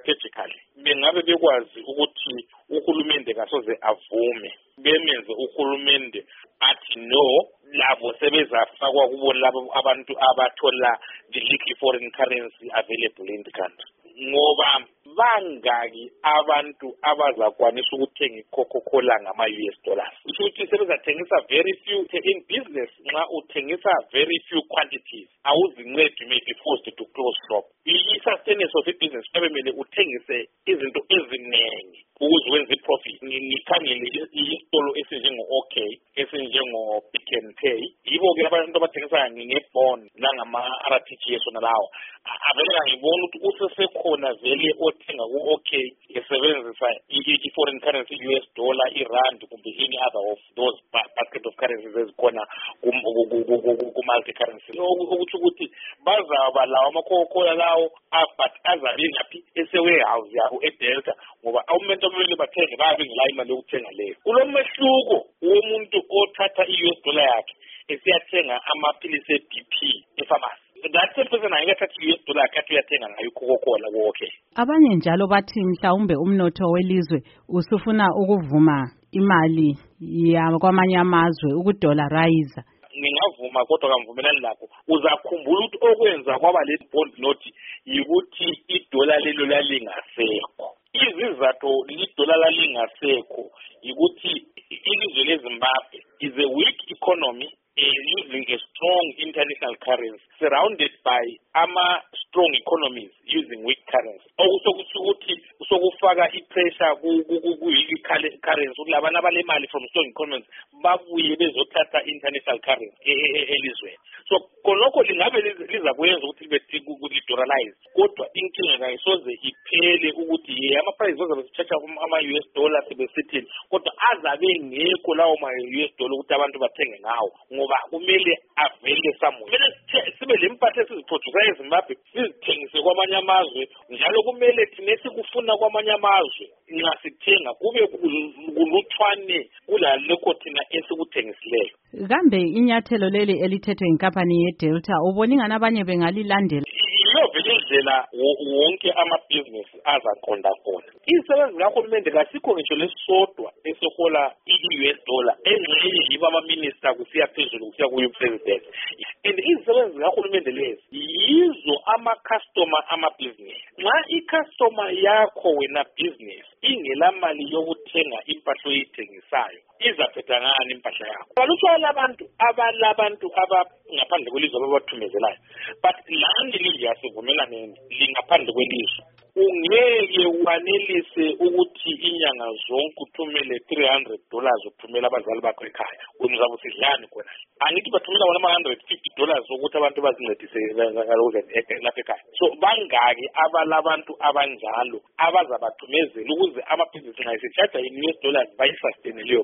strategically bengabe bekwazi ukuthi uhulumende kasoze avume bemenze uhulumende athi no labo sebezafakwa kubona labo abantu abathola the liquid foreign currency available in the country ngoba bangaki abantu abazakwanisa ukuthenga iCoca-Cola ngama-US dollars. Ukuthi sebezathengisa very few in business nxa uthengisa very few quantities awuzincedi may be forced to close shop. I-sustenance of business kumele uthengise izinto eziningi ukuze wenze profit. Ngikhangele isitolo esinjengo-OK esinjengo-Pick n Pay yibo ke abantu abathengisa ngebond nangama-RTGS wona lawo avele ngibona ukuthi usesekhona vele othenga ku-OK esebenzisa i-foreign currency US dollar, irand kumbe any other of those basket of currencies ezikhona ku-multi currency. Ukuthi ukuthi bazaba lawo ama-Coca-Cola lawo but azabe ngaphi ese-warehouse yabo eDelta ngoba awumuntu abamele bathenge babe ngela imali yokuthenga leyo. Kulo mehluko womuntu othatha i-US dollar yakhe esiyathenga amaphilisi e-BP e-pharmacy. That person ayikathatha i-US dollar yakhe uyathenga ngayo iCoca-Cola konke. Abanye njalo bathi mhlawumbe umnotho welizwe usufuna ukuvuma imali yakwamanye amazwe ukudollarize. Ngingavuma kodwa kamvumelani lakho. Uzakhumbula ukuthi okwenza kwaba le bond note yikuthi idola lelo lalingasekho. Izizathu lidola lalingasekho yikuthi ilizwe leZimbabwe is a weak economy using a strong international currency surrounded by strong economies using weak currency. Okusokuthi ukuthi usokufaka ipressure ku-currency ukuthi labana abalemali from strong economies babuye bezothatha international currency elizweni. So konoko lingabe liza kwenza ukuthi libe ku-dollarize kodwa inkinga kayisoze iphele ukuthi ama-price azabe sithatha ama-US dollar sebesithini kodwa azabe ngekho lawo ma-US dollar ukuthi abantu bathenge ngawo ngoba kumele avele somewhere. Kumele sibe lempahla esiziproducer eZimbabwe sizithengise kwamanye amazwe njalo kumele thina sikufuna kwamanye amazwe nxa sithenga kube kuluthwane kulalokho thina esikuthengisileo. Kambe inyathelo leli elithethwe inkampani yeDelta ubona ingani abanye bengalilandela? Vele indlela wonke amabhizinisi azaqonda khona. Izisebenzi kahulumende kasikho ngisho lesodwa esihola i-US dollar engxenye yiba ama-minister kusiya phezulu kusiya kuyi-president. And izisebenzi kahulumende lezi yizo ama-customer amabhizinisi. Nxa i-customer yakho wena business ingelamali yokuthenga impahla oyithengisayo izaphetha ngani impahla yakho? Balutshwana labantu abangaphandle kwelizwe ababathumezelayo but lani liyasivumelana lingaphandle kwelizwe ungeke wanelise ukuthi inyanga zonke uthumele $300 uthumela abazali bakho ekhaya uzabe usidlani khona. Angithi bathumela wona ama-$150 ukuthi abantu bazincedise lapha ekhaya. So bangaki abalabantu abanjalo abazabathumezela ukuze amabhizinisi ngayisethatha in US dollars bayisustain leyo